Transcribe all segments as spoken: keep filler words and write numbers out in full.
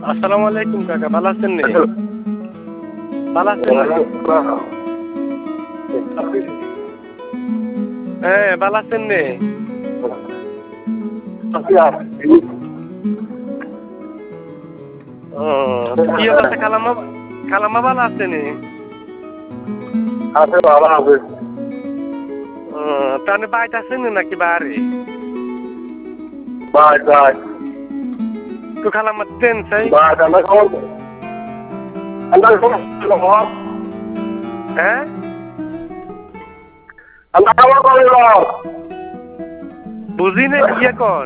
আসসালামু আলাইকুম কাকা, ভালো আছেন নি? ভালো আছেন? হ্যাঁ, ভালো আছেন নি? ও কি অবস্থা? খালাম্মা খালাম্মা ভালো আছে নি? আছে, ভালো আছে। ও তাহলে বাইরে আছেন নাকি বাড়ি? বাই বাই তো খালাম্মা দেন চাই? বাই আমরা খবর আমরা খবর হ্যাঁ, আমরা খবর করিল বুঝি না কি এখন?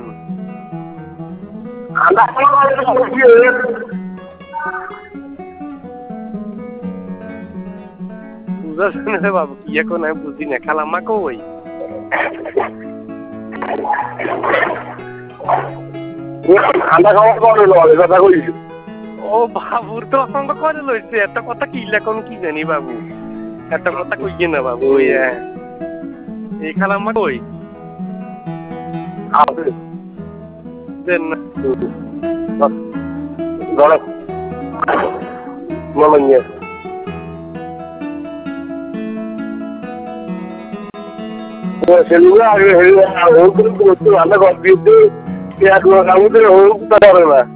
আমরা খবর করিল বুঝাচ্ছেন না বাবু, কি এখন আমি বুঝি না। খালাম্মা কই? আমরা খবর করিল এই কথা কইছি। ও বাবুর তো অসঙ্গ করে লইছে, একটা কথা কি এখন কি জানি বাবু, একটা কথা কই না বাবু। ওই এই খালাম্মা কই? আছে দেন না। ধরো মলঙ্গে সেগুলো আগে হেরে করতে ভালো ঘর দিতে এক লোক আমাদের হোক তা পারে না।